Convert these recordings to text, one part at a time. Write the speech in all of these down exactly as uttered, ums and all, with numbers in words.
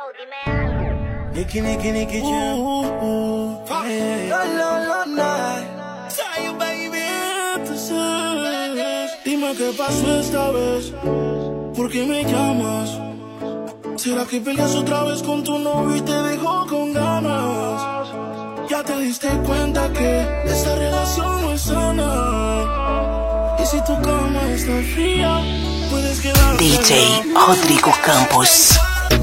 Nicky, Nicky, Nicky Jam. Ooh, ooh, hey. La, la, la, la. Say, baby, entonces dime qué pasó esta vez. ¿Por qué me llamas? ¿Será que peleas otra vez con tu novio y te dejó con ganas? Ya te diste cuenta que esta relación no es sana. Y si tu cama está fría, puedes quedarte. D J Rodrigo Campos.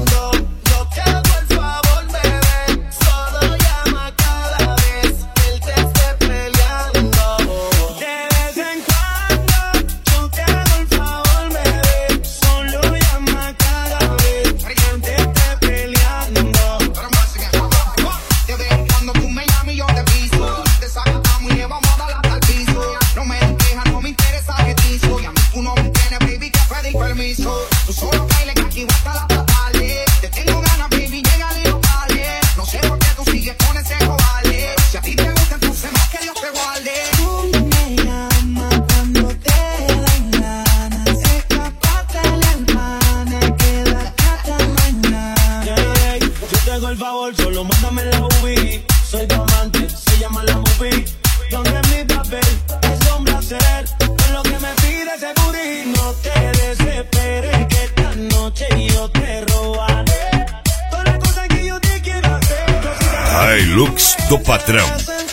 Solo mándame la U V. Soy tu amante, se llama la movie. Donde mi papel es un placer. Con lo que me pides ese booty. No te desesperes que esta noche yo te robaré. Todas las cosas que yo te quiero hacer. Hilux do Patrão.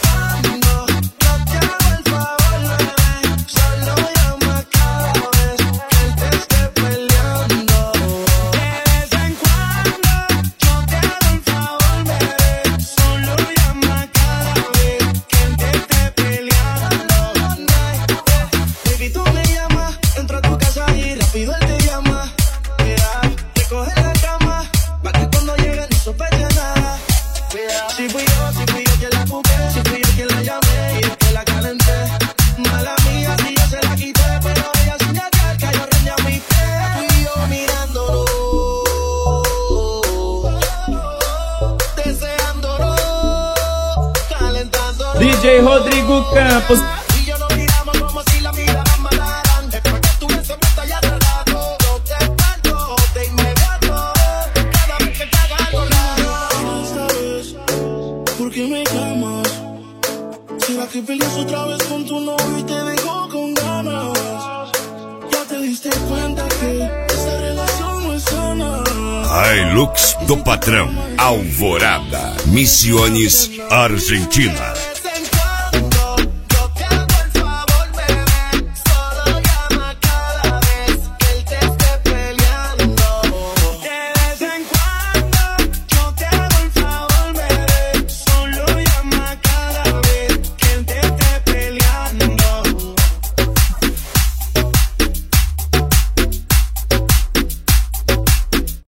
D J Rodrigo Campos. Y yo nos miramos como si la vida nos mataran. Después que estuviese muerta ya hace rato. Yo te espanto de inmediato. Cada vez que te haga algo raro. Esta vez, ¿por qué me llamas? ¿Será que peleas otra vez con tu novio y te dejó con ganas? Ya te diste cuenta que esta relación no es sana. Hilux do Patrão, Alvorada, Misiones, Argentina.